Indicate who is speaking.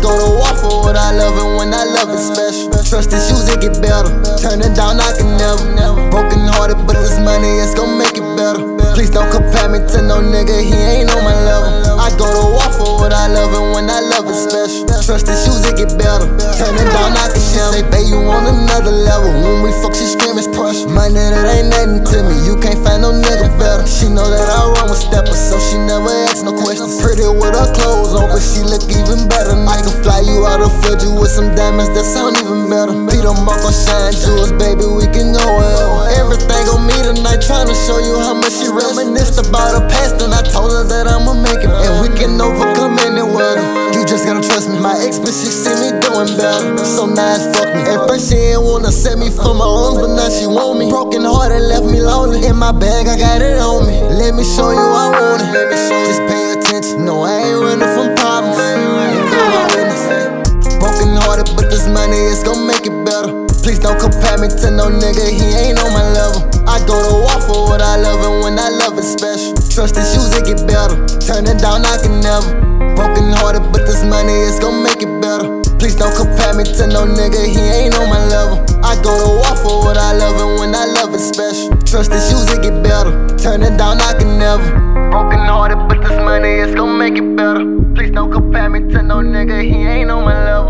Speaker 1: go to war for what I love, and when I love it's special. Trust issues, it get better. Turn it down, I can never. Broken hearted, but this money, it's gon' make it better. Please don't compare me to no nigga, he ain't on my level. I go to war for what I love, and when I love it's special. Trust issues, it get better. Turn it down, I can never. Say, babe, you on another level. When we fuck, she scream, it's pressure. Money that ain't nothing to me, you can't find no nigga better. She know that I run with steppers, so she never asks no questions. Pretty with her clothes on, but she look even better. I can fly you out or flood you with some diamonds that sound even better. Peter Marco shine jewels, baby, we can go wherever. Everything on me tonight, tryna show you how much she reminisced about her past, and I told her that I'ma make it, and we can overcome any weather. You just gotta trust me. My ex, but she see me doing better, so now it's fuck me. At first she ain't wanna set me for my own, but now she want me. Broken hearted, left me lonely. In my bag, I got it on me. Let me show you I want it. Just pay attention. No, I ain't running from problems. You're my witness. Broken hearted, but this money is gon' make it better. Please don't compare me to no nigga, he ain't on my level. I go to war for what I love, and when I love it's special. Trust issues, it get better. Turn it down, I can never. Broken hearted, but this money is gon' make it better. Please don't compare me to no nigga, he ain't on my level. I go to war for what I love, and when I love it's special. Trust issues, it get better. Turn it down, I can never. Broken hearted, but this money is gon' make it better. Please don't compare me to no nigga, he ain't on my level.